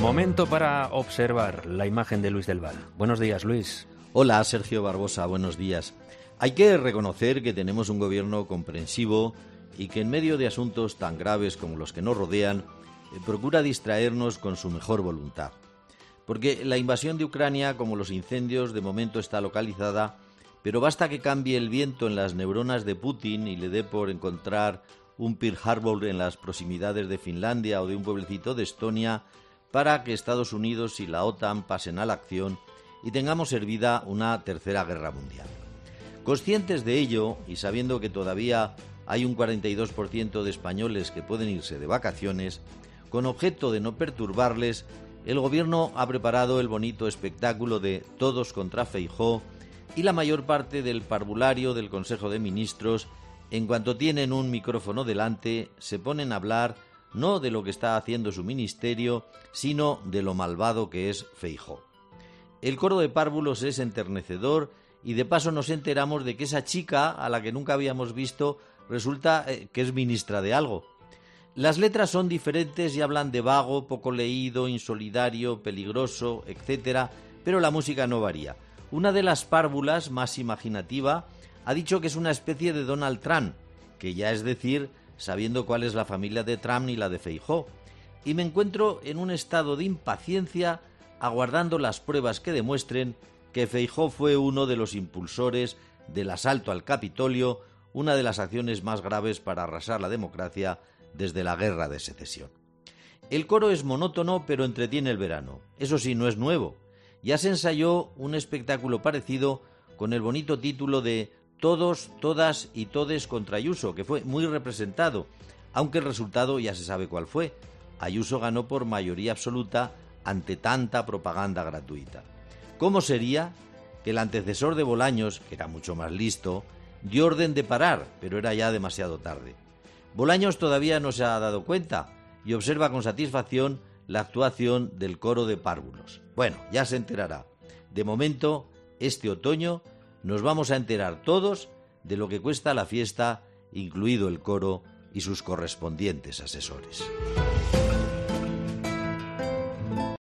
Momento para observar la imagen de Luis del Val. Buenos días, Luis. Hola, Sergio Barbosa, buenos días. Hay que reconocer que tenemos un gobierno comprensivo y que en medio de asuntos tan graves como los que nos rodean, procura distraernos con su mejor voluntad. Porque la invasión de Ucrania, como los incendios, de momento está localizada, pero basta que cambie el viento en las neuronas de Putin y le dé por encontrar un Pearl Harbor en las proximidades de Finlandia o de un pueblecito de Estonia para que Estados Unidos y la OTAN pasen a la acción y tengamos servida una tercera guerra mundial. Conscientes de ello y sabiendo que todavía hay un 42% de españoles que pueden irse de vacaciones, con objeto de no perturbarles, el gobierno ha preparado el bonito espectáculo de Todos contra Feijóo y la mayor parte del parvulario del Consejo de Ministros, en cuanto tienen un micrófono delante, se ponen a hablar no de lo que está haciendo su ministerio, sino de lo malvado que es Feijóo. El coro de párvulos es enternecedor y de paso nos enteramos de que esa chica, a la que nunca habíamos visto, resulta que es ministra de algo. Las letras son diferentes y hablan de vago, poco leído, insolidario, peligroso, etc., pero la música no varía. Una de las párvulas, más imaginativa, ha dicho que es una especie de Donald Trump, que ya es decir, sabiendo cuál es la familia de Trump y la de Feijóo. Y me encuentro en un estado de impaciencia aguardando las pruebas que demuestren que Feijóo fue uno de los impulsores del asalto al Capitolio, una de las acciones más graves para arrasar la democracia desde la Guerra de Secesión. El coro es monótono, pero entretiene el verano. Eso sí, no es nuevo. Ya se ensayó un espectáculo parecido con el bonito título de Todos, Todas y Todes contra Ayuso, que fue muy representado, aunque el resultado ya se sabe cuál fue. Ayuso ganó por mayoría absoluta ante tanta propaganda gratuita. ¿Cómo sería que el antecesor de Bolaños, que era mucho más listo, dio orden de parar, pero era ya demasiado tarde? Bolaños todavía no se ha dado cuenta y observa con satisfacción la actuación del coro de párvulos. Bueno, ya se enterará. De momento, este otoño, nos vamos a enterar todos de lo que cuesta la fiesta, incluido el coro y sus correspondientes asesores.